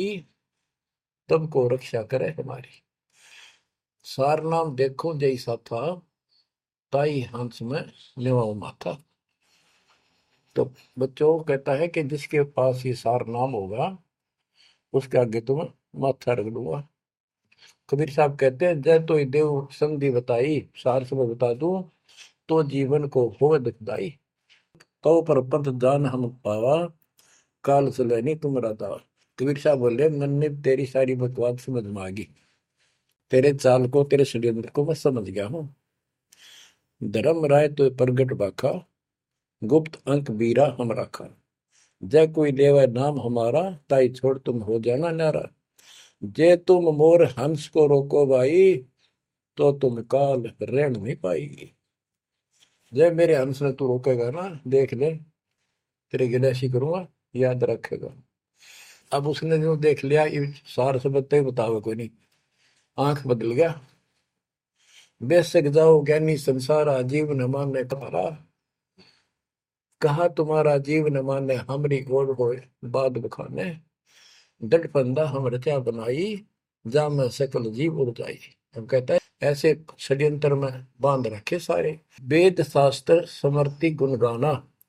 तब को रक्षा करे हमारी। सार नाम देखो जैसा था, ताई हंस में लेवाओ माथा। तो बच्चों कहता है कि जिसके पास ये सार नाम होगा उसके आगे तुम माथा रख दूंगा। कबीर साहब कहते हैं जय तो देव संधि बताई, सार सब बता दूं तो जीवन को हो दुखदाई। तो पर पंथ जान हम पावा, काल चले नहीं तुम्हारा दावा। कबीर साहब बोले मन ने तेरी सारी बकवास समझ में आ गई, तेरे चाल को तेरे षड्यंत्र को मैं समझ गया हूँ। धर्म राय तो प्रगट बाखा, गुप्त अंक बीरा हम राखा। जय कोई लेवा नाम हमारा, ताई छोड़ तुम हो जाना नारा। जे तुम मोर हंस को रोको भाई, तो तुम काल रेण नहीं पाएगी। जय मेरे हंस ने तू रोकेगा ना, देख ले तेरे गिलासी करूंगा, याद रखेगा। अब उसने जो देख लिया ये सार से बत्ते बतावे कोई नहीं, आंख बदल गया। बेशक जाओ ज्ञानी संसार, जीव न माने तुम्हारा। कहा तुम्हारा जीव न माने, हमरी गोड़ हो बाद बखाने। डट फंदा हम रचा बनाई, जा में सकल जीव उड़ जाई। हम कहता है ऐसे षड्यंत्र में बांध रखे सारे। वेद शास्त्र समर्ति गुण गाना,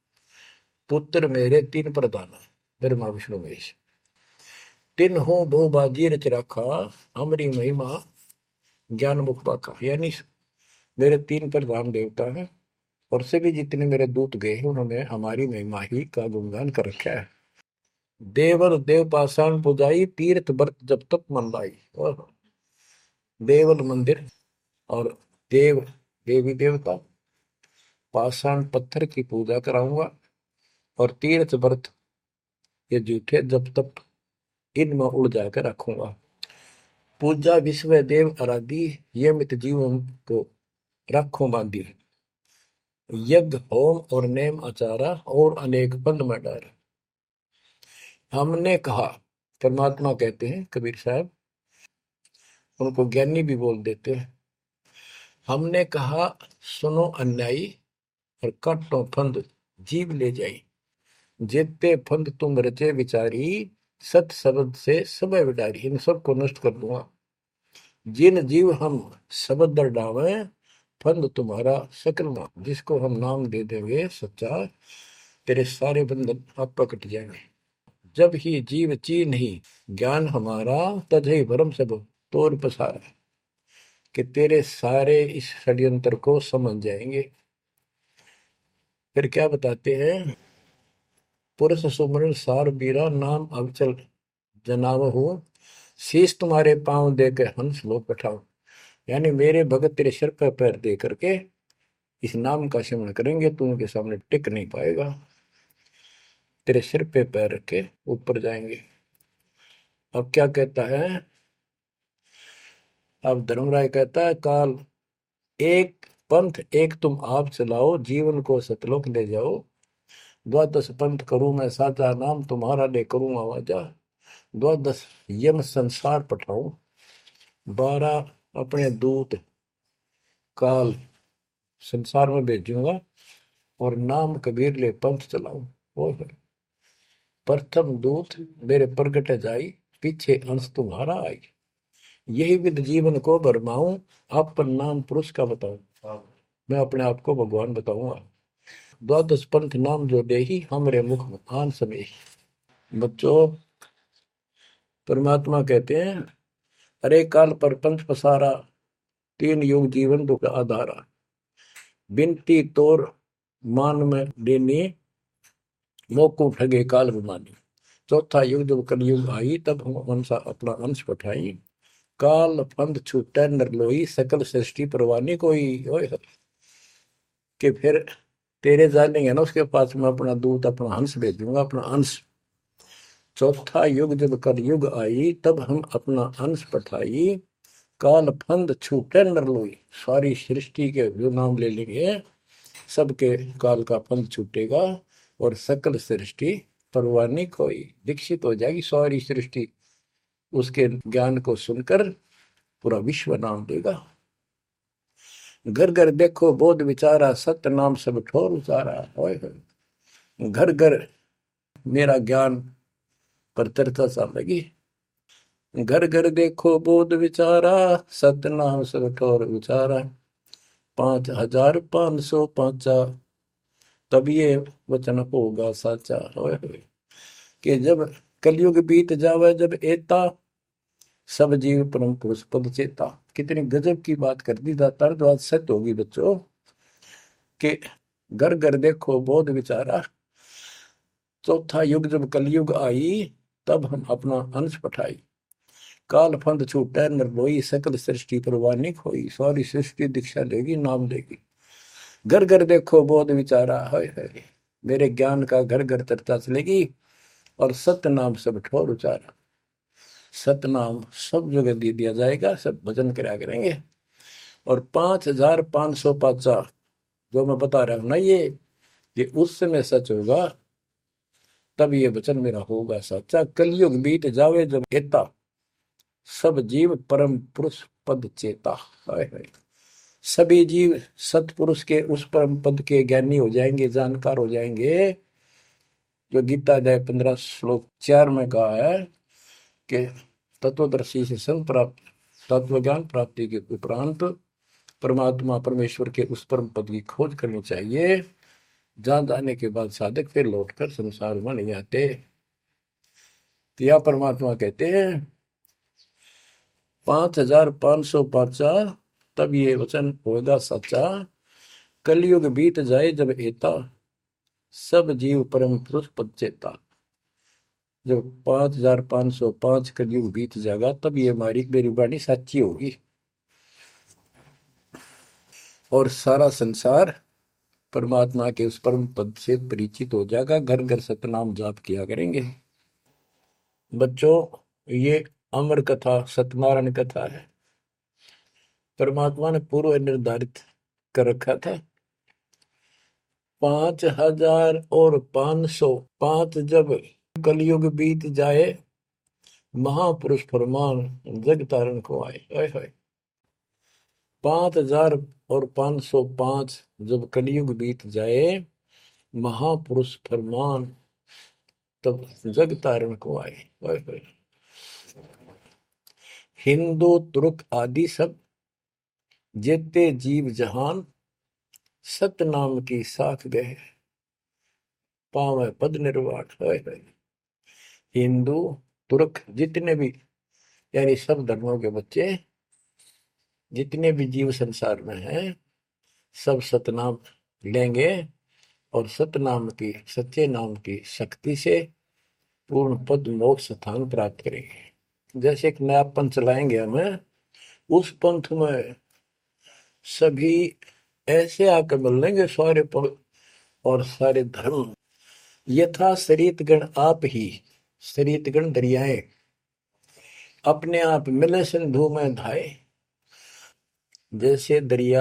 पुत्र मेरे तीन प्रधाना। ब्रह्मा विष्णु महेश तीन हो भू बाजी रच रखा, हमारी महिमा ज्ञान मुख पाखा। यानी मेरे तीन प्रधान देवता हैं और सभी जितने मेरे दूत गए हैं उन्होंने हमारी महिमा ही का गुणगान कर रखा है। देवल देव पाषाण पुजाई, तीर्थ व्रत जब तक मन लाई। और देवल मंदिर और देव देवी देवता, पाषाण पत्थर की पूजा कराऊंगा और तीर्थ व्रत ये जूठे जब तक इनमें उड़ जाकर रखूंगा। पूजा विश्व देव आराधी, ये मित जीवन को रखो बांधी। यज्ञ होम और नेम आचारा, और अनेक बंद में डर। हमने कहा, परमात्मा कहते हैं कबीर साहब, उनको ज्ञानी भी बोल देते हैं। हमने कहा सुनो अन्यायी, और काटो फंद जीव ले जाई। जेते फंद तुम रचे विचारी, सत शब्द से सब विडारी। इन सबको नष्ट कर दूंगा। जिन जीव हम शब्द दर डावे, फंद तुम्हारा सकल ना। जिसको हम नाम दे देंगे सच्चा, तेरे सारे बंधन आप कट जाएंगे। जब ही जीव चीन ही ज्ञान हमारा, तजहि भरम सब तोर पसारा। कि तेरे सारे इस षड्यंत्र को समझ जाएंगे। फिर क्या बताते हैं, पुरुष सुमरण सार बीरा, नाम अवचल जनाव हो। शीश तुम्हारे पांव दे के हंस लो बैठाओ। यानी मेरे भगत तेरे सिर पर पैर दे करके इस नाम का सिमरण करेंगे, तू उनके सामने टिक नहीं पाएगा। तेरे सिर पे पैर रख के ऊपर जाएंगे। अब क्या कहता है, अब धर्मराय कहता है काल एक पंथ एक तुम आप चलाओ, जीवन को सतलोक ले जाओ। द्वादश पंथ करूं मैं साचा, नाम तुम्हारा ले करूं आवाजा। द्वादश यम संसार पठाऊं, बारह अपने दूत काल संसार में भेजूंगा, और नाम कबीर ले पंथ चलाऊं। और प्रथम दूत मेरे प्रगट जाई, पीछे अंश तुम्हारा आई। यही विद जीवन को भरमाऊं, अपन नाम पुरुष का बताऊं। मैं अपने आप को भगवान बताऊंगा। द्वादश पंथ नाम जो दे ही, हमरे मुख में आन समय। बच्चों परमात्मा कहते हैं अरे काल पर पंथ पसारा, तीन युग जीवन दुख आधारा। बिनती तोर मान में देनी, मोको ठगे काल विमानी। चौथा युग जब कलयुग आई, तब हम अंशा अपना अंश पठाई। काल फंद छूटे नर लोई, सकल सृष्टि परवानी कोई। ओए कि फिर तेरे जानेंगे ना उसके पास मैं अपना दूत अपना हंस भेजूंगा, अपना अंश। चौथा युग जब कलयुग आई, तब हम अपना अंश पठाई। काल फंद छूटे नर लोई, सारी सृष्टि के जो नाम ले लेंगे सबके काल का फंद छूटेगा, और सकल सृष्टि परवानी कोई दीक्षित हो जाएगी। सारी सृष्टि उसके ज्ञान को सुनकर पूरा विश्व नाम देगा। घर घर देखो बोध विचारा, सत्य नाम सब ठोर उचारा। होय होय। घर घर मेरा ज्ञान पर चर्चा सा लगी। घर घर देखो बोध विचारा, सत्य नाम सब ठोर उचारा। पांच हजार पांच सौ पांचा, तब ये वचन होगा साचा। होय होय। कि जब कलयुग बीत जावे, जब एता सब जीव परम पुरुष पद चेता। कितनी गजब की बात कर दी दातार, जो आज सत्य होगी बच्चों। कि घर घर देखो बोध विचारा, चौथा युग जब कलयुग आई, तब हम अपना अंश पठाई। काल फंद छूटे निर्लोई, सकल सृष्टि परवानी खोई। सारी सृष्टि दीक्षा लेगी, नाम लेगी। घर घर देखो बोध विचारा, है, है। मेरे ज्ञान का घर घर चर्चा चलेगी, और सत्य नाम सब ठोर उचारा। सतनाम सब जगह दे दिया जाएगा, सब भजन करा करेंगे। और पांच हजार पांच सौ पाचा जो मैं बता रहा हूं ना, ये ये उस समय सच होगा, तब ये वचन मेरा होगा सच्चा। कलयुग बीत जावे जब एता, सब जीव परम पुरुष पद चेता। हाय हाय। सभी जीव सतपुरुष के उस परम पद के ज्ञानी हो जाएंगे, जानकार हो जाएंगे। जो गीता अध्याय पंद्रह श्लोक चार में कहा है कि तत्वदर्शी से संग प्राप्त, तत्व ज्ञान प्राप्ति के उपरांत परमात्मा परमेश्वर के उस परम पद की खोज करनी चाहिए, जहां जाने के बाद साधक फिर लौटकर संसार में नहीं आते। तो यह परमात्मा कहते हैं पांच हजार पांच सौ पांचा, तब ये वचन होगा सच्चा। कलयुग बीत जाए जब एता, सब जीव परम पुरुष पद चेता। जब पांच हजार पांच सौ पांच कलयुग बीत जाएगा, तब ये हमारी मेरी वाणी सच्ची होगी, और सारा संसार परमात्मा के उस परम पद से परिचित हो जाएगा। घर घर सतनाम जाप किया करेंगे। बच्चों, ये अमर कथा सत्यनारायण कथा है। परमात्मा ने पूर्व निर्धारित कर रखा था। पांच हजार और पांच सौ पांच जब कलयुग बीत जाए, महापुरुष फरमान जग तारण को आए। हाय हाय। पांच हजार और पांच सौ पांच जब कलयुग बीत जाए, महापुरुष फरमान तब जग तारण को आए। हाय हाय। हिंदू तुर्क आदि सब जेते जीव जहान, सत नाम की साख गए, पावे पद निर्वाण। हाय हाय। हिंदू तुर्क जितने भी, यानी सब धर्मों के बच्चे, जितने भी जीव संसार में हैं, सब सतनाम लेंगे, और सतनाम की, सच्चे नाम की शक्ति से पूर्ण पद मोक्ष स्थान प्राप्त करेंगे। जैसे एक नया पंथ चलाएंगे हमें, उस पंथ में सभी ऐसे आकर मिल लेंगे, सारे पद और सारे धर्म। यथा शरीत गण आप ही, शरीत गण दरियाएं अपने आप मिले सिंधु में धाए। जैसे दरिया,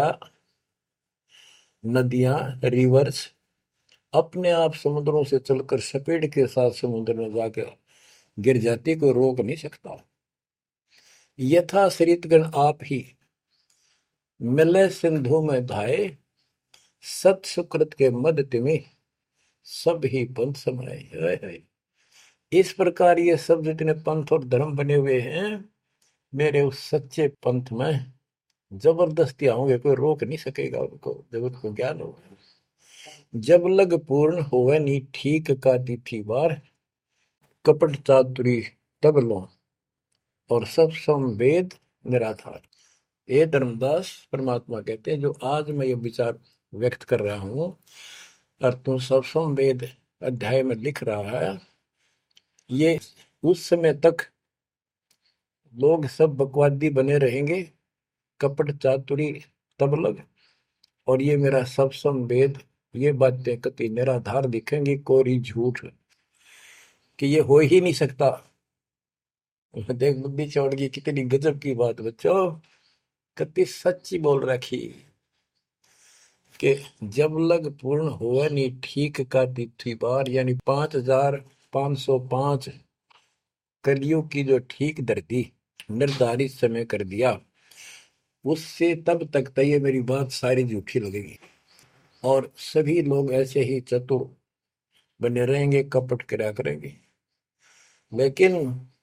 नदियां, रिवर्स अपने आप समुद्रों से चलकर सपेट के साथ समुद्र में जाकर गिर जाती, कोई रोक नहीं सकता। यथा शरीतगण आप ही मिले सिंधु में धाए, सत सुकृत के मद तिमि सब ही पंथ समाये। इस प्रकार ये सब जितने पंथ और धर्म बने हुए हैं, मेरे उस सच्चे पंथ में जबरदस्ती आओगे, कोई रोक नहीं सकेगा उनको, जब उनको ज्ञान होगा। जब लग पूर्ण होवे नी ठीक का तिथि बार, कपट चातुरी तब लो और सब संवेद निराधार। ये धर्मदास परमात्मा कहते हैं, जो आज मैं ये विचार व्यक्त कर रहा हूं, और तुम सब संवेद अध्याय में लिख रहा है, ये उस समय तक लोग सब बकवादी बने रहेंगे, कपट चातुरी तब लग, और ये मेरा सब संवेद, ये बातें कति निराधार दिखेंगी, कोरी झूठ, कि ये हो ही नहीं सकता। देख बुद्धि चौड़ की कितनी गजब की बात बच्चों, कति सच्ची बोल रखी। कि जब लग पूर्ण हुआ नहीं ठीक का तिथि बार, यानी पांच हजार पांच सौ पांच कलियुग की जो ठीक धरती निर्धारित समय कर दिया, उससे तब तक तो ये मेरी बात सारी झूठी लगेगी, और सभी लोग ऐसे ही चतुर बने रहेंगे, कपट करा करेंगे। लेकिन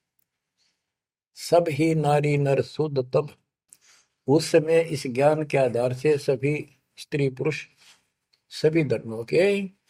सब ही नारी नर शुद्ध तब, उस समय इस ज्ञान के आधार से सभी स्त्री पुरुष सभी धर्मों के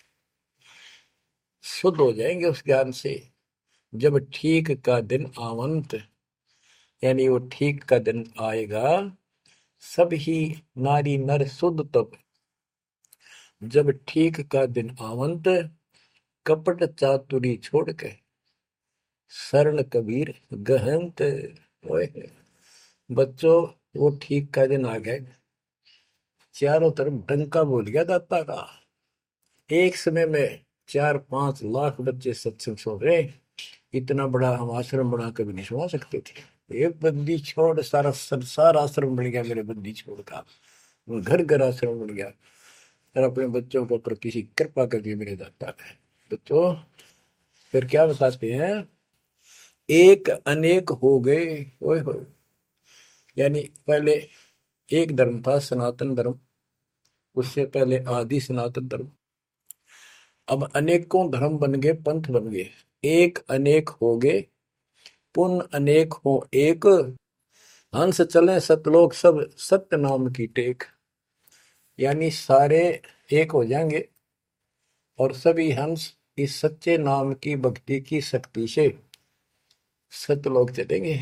शुद्ध हो जाएंगे उस ज्ञान से। जब ठीक का दिन आवंत, यानी वो ठीक का दिन आएगा, सब ही नारी नर शुद्ध तब, जब ठीक का दिन आवंत, कपट चातुरी छोड़ के शरण कबीर गहंत। ओए बच्चों, वो ठीक का दिन आ गया, चारों तरफ डंका बोल गया दाता का। एक समय में चार पांच लाख बच्चे सत्संग सुन रहे। इतना बड़ा हम आश्रम बना कभी नहीं सुना सकते थे। एक बंदी छोड़ सारा संसार आश्रम बन गया मेरे बंदी छोड़ का, घर घर आश्रम बन गया। और अपने बच्चों के ऊपर किसी कृपा कर दी मेरे दाता ने। बच्चों फिर क्या बताते हैं, एक अनेक हो गए। ओए होए, यानी पहले एक धर्म था सनातन धर्म, उससे पहले आदि सनातन धर्म, अब अनेकों धर्म बन गए, पंथ बन गए। एक अनेक हो गए, पुन अनेक हो एक, हंस चले सतलोक सब सत्य नाम की टेक। यानी सारे एक हो जाएंगे और सभी हंस इस सच्चे नाम की भक्ति की शक्ति से सतलोक चलेंगे।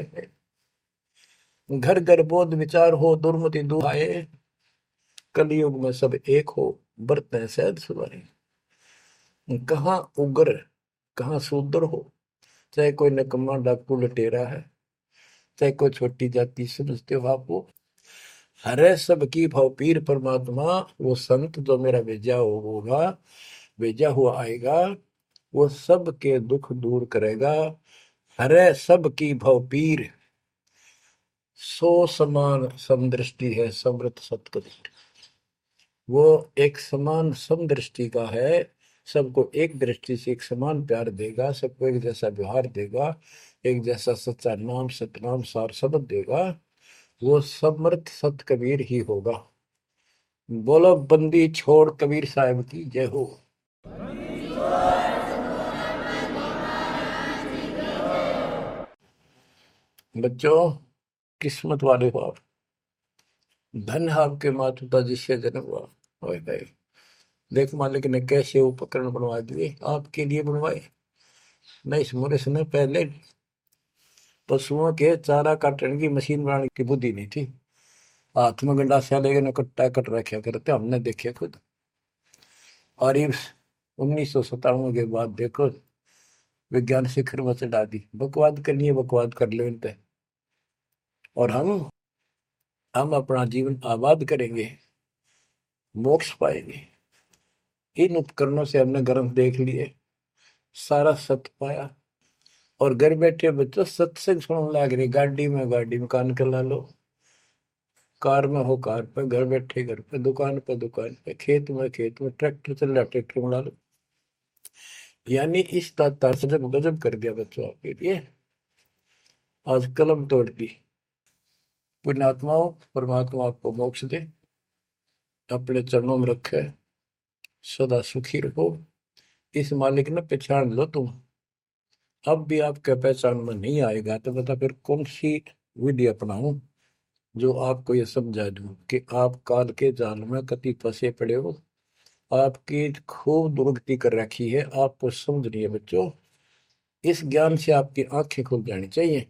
घर घर बोध विचार हो, दुर्मति दुहाए, कलयुग में सब एक हो, बरतें सहज सुधारे। कहाँ उग्र कहाँ शूद्र हो, चाहे कोई नकम्मा डाकू लटेरा है, चाहे कोई छोटी जाति समझते हो आप, वो हरे सबकी भाव पीर परमात्मा। वो संत जो मेरा भेजा होगा, भेजा हुआ आएगा, वो सबके दुख दूर करेगा। हरे सबकी भाव पीर, सो समान समदृष्टि है समृत सतकबीर। वो एक समान समदृष्टि का है, सबको एक दृष्टि से एक समान प्यार देगा, सबको एक जैसा व्यवहार देगा, एक जैसा सच्चा नाम सतनाम सार शब्द देगा। वो समर्थ सत कबीर ही होगा। बोलो बंदी छोड़ कबीर साहब की जय हो। बच्चों किस्मत वाले हो आप, धन है आपके माता पिता जिससे जन्म हुआ। ओए भाई देख, मालिक ने कैसे उपकरण बनवा दिए, आपके लिए बनवाए। न इस मुरस में पहले पशुओं के चारा काटने की मशीन बनाने की बुद्धि नहीं थी। हाथ में गंडासा लेके न कट्टा कट रखा करते, हमने देखे खुद। और ये उन्नीस सौ सत्तावन के बाद देखो विज्ञान शिखर में चढ़ा दी। बकवाद करनी है बकवाद कर लो इन पे, और हम हम अपना जीवन आबाद करेंगे, मोक्ष पाएंगे। इन उपकरणों से हमने गर्म देख लिए, सारा सत्य पाया, और घर बैठे बच्चों सत्संग सुनने लग रही। गाड़ी में गाड़ी में कान के ला लो, कार में हो कार पे, घर बैठे घर पे, दुकान पे दुकान पे, खेत में खेत में, ट्रैक्टर चल रहा ट्रैक्टर में ला लो। यानी इस तार से जब गजब कर दिया बच्चों आपके लिए, आज कलम तोड़ दी। पुण्यात्माओं, परमात्मा आपको मोक्ष दे, अपने चरणों में रखे, सदा सुखी रहो। इस मालिक ने पहचान लो तुम। अब भी आपके पहचान में नहीं आएगा तो बता फिर कौन सी विधि अपनाऊं जो आपको ये समझा दूं कि आप काल के जाल में कति फंसे पड़े हो। आपकी खूब दुर्गति कर रखी है, आपको समझ नहीं है बच्चों। इस ज्ञान से आपकी आंखें खुल जानी चाहिए।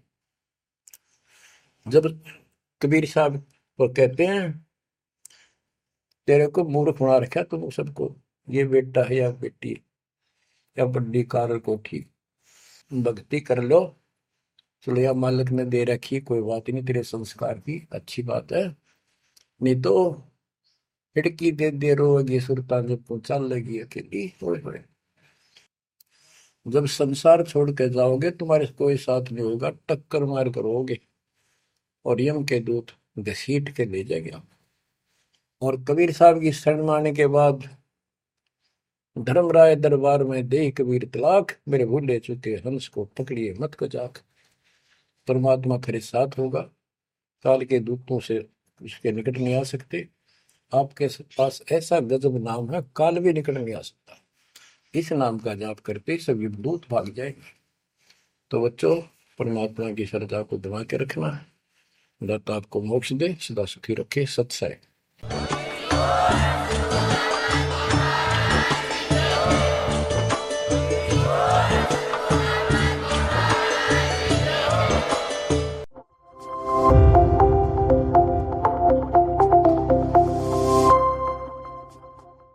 जब कबीर साहब को कहते हैं तेरे को मूर्ख बना रखा तुम सबको, ये बेटा है या बेटी है या बड्डी कार कोठी, भक्ति कर लो। चलो या मालिक ने दे रखी, कोई बात नहीं, तेरे संस्कार की अच्छी बात है। नहीं तो खिड़की दे दे रोगी सुरता जब पहुंचा लेगी अकेली। होए होए, जब संसार छोड़ के जाओगे तुम्हारे कोई साथ नहीं होगा, टक्कर मार करोगे और यम के दूत घसीट के ले जाएंगे। और कबीर साहब की शरण माने के बाद धर्मराय दरबार में दे कबीर तलाक, मेरे भूले चुके हंस को पकड़िए मत को जाक। परमात्मा फिर साथ होगा। काल के दूतों से इसके निकट नहीं आ सकते। आपके पास ऐसा गजब नाम है, काल भी निकट नहीं आ सकता। इस नाम का जाप करते सभी दूत भाग जाएंगे। तो बच्चों, परमात्मा की श्रद्धा को दबा के रखना है। दाता आपको मोक्ष दे, सदा सुखी रखे। सत्संग।